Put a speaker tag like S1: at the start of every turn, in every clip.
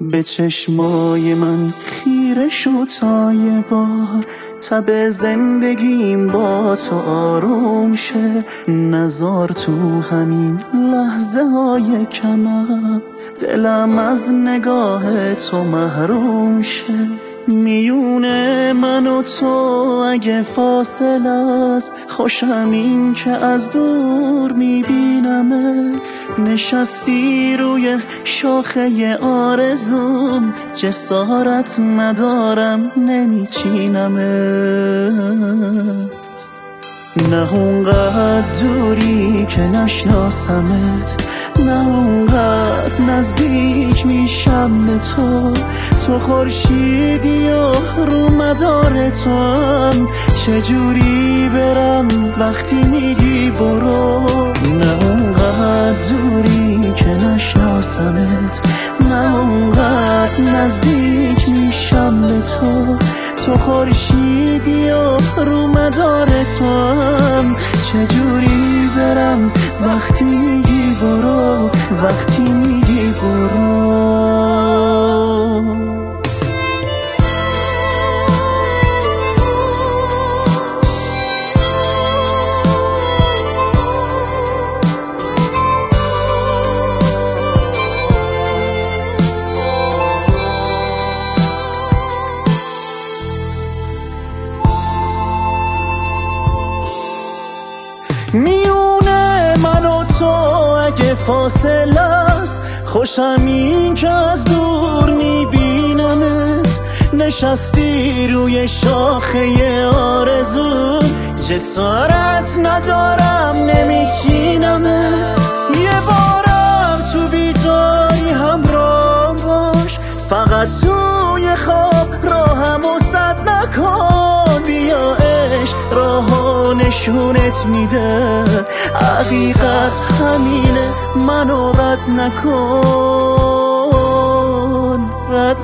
S1: به چشمای من خیره شو تا یه بار تب زندگیم با تو آروم شه. نزار تو همین لحظه های کمم دلم از نگاه تو محروم شه. میونه من و تو اگه فاصله است، خوشم این که از دور میبینمت. نشستی روی شاخه آرزوم، جسارت ندارم نمیچینمت. نه اونقدر دوری که نشناسمت، نه اونقدر نزدیک میشم به تو. تو خورشیدی و رو مدار تو هم، چجوری برم وقتی میگی برو. نه اونقدر دوری که نشناسمت، نه اونقدر نزدیک میشم به تو. تو خورشیدی و رو مدار تو هم، چجوری برم وقتی میگی برو، وقتی میگی برو. میونه من و تو اگه فاصله است، خوشم این که از دور میبینمت. نشستی روی شاخه آرزو، جسارت ندارم نمیچینمت. یه بارم تو بیداری همراه باش، فقط توی خواب راهمو سد نکن. بیا عشق راهو نشونت میده، حقیقت همینه، منو رد نکن، رد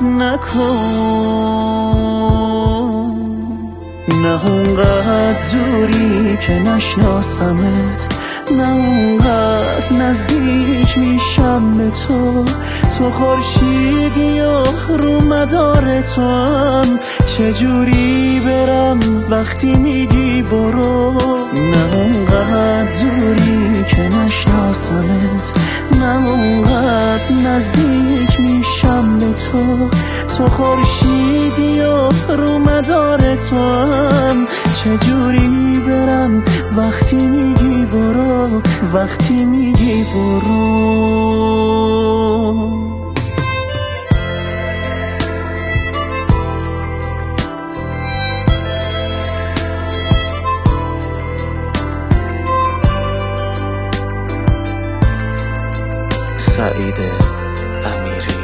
S1: نکن. نه اونقدر دوری که نشناسمت، نه اونقدر نزدیک میشم به تو. تو خورشیدی و رو مدار تو هم، چجوری برم وقتی میگی برو. نه اونقدر دوری که نشناسمت، نه اونقدر نزدیک میشم به تو. تو خورشیدی و رو مدار تو هم، چجوری برم وقتی میگی برو، وقتی میگی برو.
S2: سعید امیری.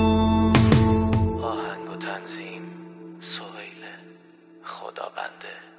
S2: آهنگ و تنظیم سهیل خدابنده.